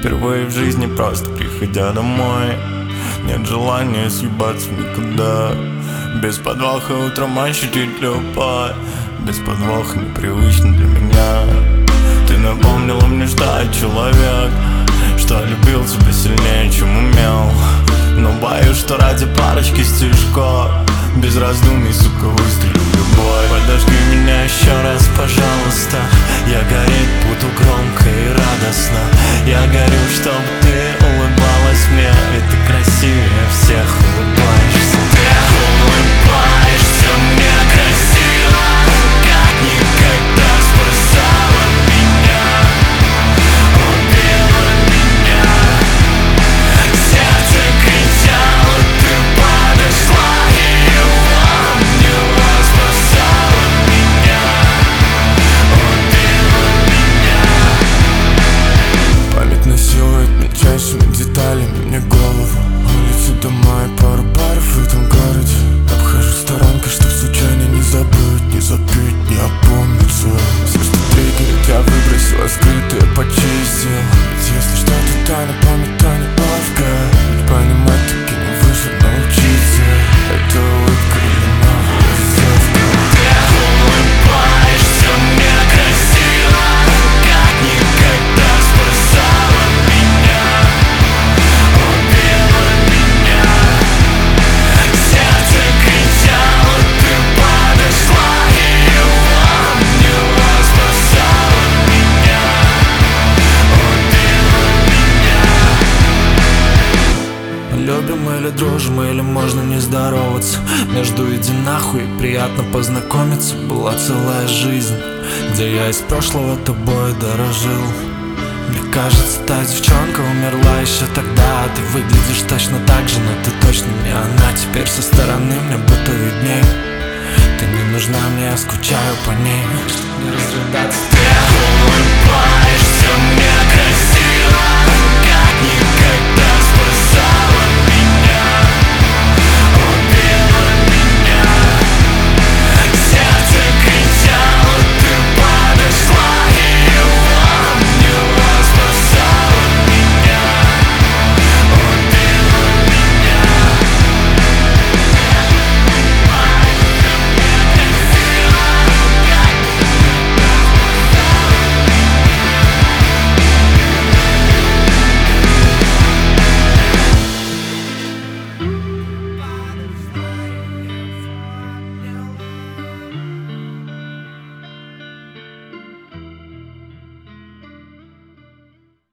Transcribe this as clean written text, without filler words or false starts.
Впервые в жизни просто приходя домой, нет желания съебаться никуда. Без подвоха утром ощутить любовь, без подвоха непривычно для меня. Ты напомнила мне, что я человек, что любил тебя сильнее, чем умел. Но боюсь, что ради парочки стишков без раздумий, сука, выстрелю в любовь. Подожди меня еще раз, пожалуйста. Я гореть буду громко и радостно. Я горю, чтобы ты улыбалась мне, ведь ты красивее всех улыбаешься. Ты улыбаешься мне красиво, как никогда спасала меня, убила меня. Сердце кричало, ты подошла и его обняла, спасала меня, убила меня. Память насилует мельчайшими деталями мне голову. Улицы, дома и пару баров в этом городе. Обхожу сторонкой, чтоб случайно не забыть, не запить, не опомниться. Все, что триггерит, я выбросил, скрытое почистил. Ведь если что-то тайна, память то неловко. Ведь понимать таки не выше научиться. Это улыбка или новая издевка. Ты улыбаешься мне красиво, как никогда спасала меня, убила меня. Сердце кричало, ты подошла и его обняла, спасала меня, убила меня. Любим или дружим, или можно не здороваться. Между иди нахуй и приятно познакомиться. Была целая жизнь, где я из прошлого тобой дорожил. Мне кажется, та девчонка умерла еще тогда. Ты выглядишь точно так же, но ты точно не она. Теперь со стороны мне будто видней. Ты не нужна мне, я скучаю по ней. Не разрыдаться. Ты улыбаешься